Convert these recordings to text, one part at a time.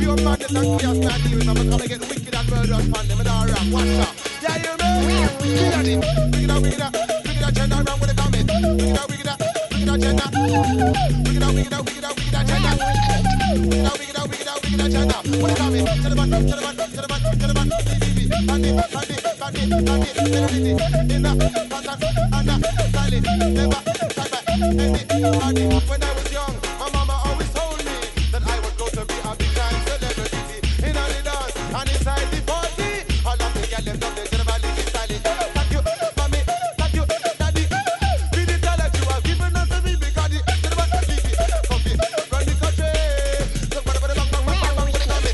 pure madness and chaos man deal with them. I'm gonna get wicked and murderous on them and all wrong. Watch out. Yeah, you know? Bring it out, bring it out. Bring it out, turn around with the comment. Bring it out, bring it out. Bring it out, turn out. Bring it out, bring it out, bring it out, bring it out, turn out. Bring it out, bring it out, bring it out, bring it out, turn out. What the comment? To the back, to the back, to the back, to the back. Bandit, bandit, bandit, bandit, melody. In the pattern, and the style. Never, time back. When I was young, my mama always told me that I was going to be a big time celebrity in all the dance and inside the party. All of the girls them love the general style. Thank you, mommy. Thank you, daddy. Be the talent you have given us to me because the general TV comfy run the country. Look for the bang bang bang bang with the comment.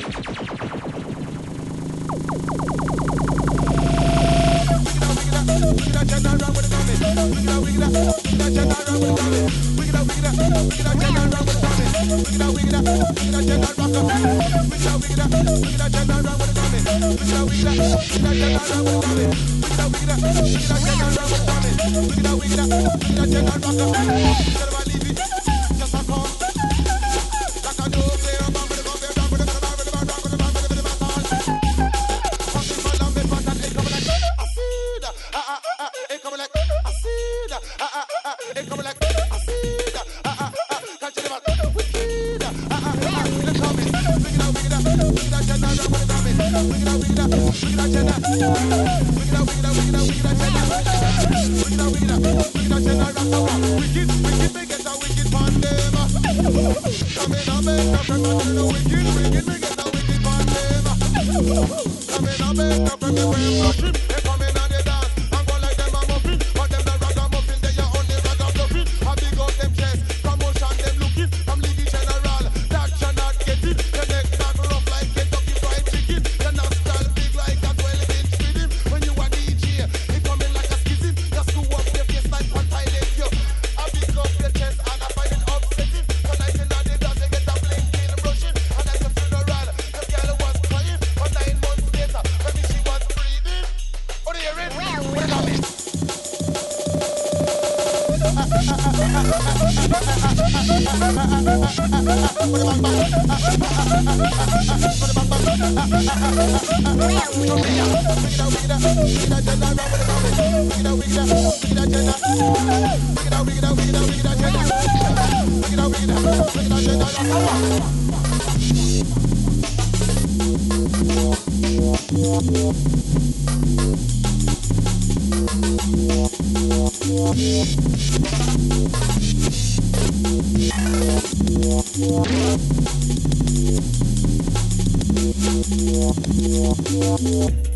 Turn around with the comment. Bring it out, turn around with the comment. Bring it out, turn around with the comment. Bring it out, turn around with the comment. Bring it out, turn around with the comment. Bring it out, turn around with the comment. Bring it out, turn around with the comment. Bring it out, turn around with the comment. Instead of leave it, just a call. Like a no player, bang with the bang with the bang with the bang with the bang with the bang with the bang. Fucking my love is fast and it come like acid. It come like acid. It come like acid. Catch it about wicked. In the comment, bring it out, bring it out, bring it out, turn around with the comment. Bring it out, bring it out, bring it out, turn around. Bring it out, bring it out, bring it out, bring it out, turn around. Bring it out, bring it out, bring it out, turn around. Wicked, wicked, we get a wicked pan them. Come in and make a friend, but you know wicked, wicked, we get a wicked pan them. Come in and make a friend, we brush him. They come in and they dance and go like them a muffin. But them the ragamuffin, they are only ragamuffin. I big up them chest, promotion them looking. From League General, that you not get it. The neck back rough like Kentucky Fried Chicken. The nostril big like a 12-inch rhythm. When you a DJ, it coming like a schism. Just screw up your face like one pilot, yo. I big up your chest and I find it upsetting. Tonight in the dance, they get a blinking rushing. And at the funeral, the girl was crying. But 9 months later, when she was breathing. What do you hear? What about it? Yeah.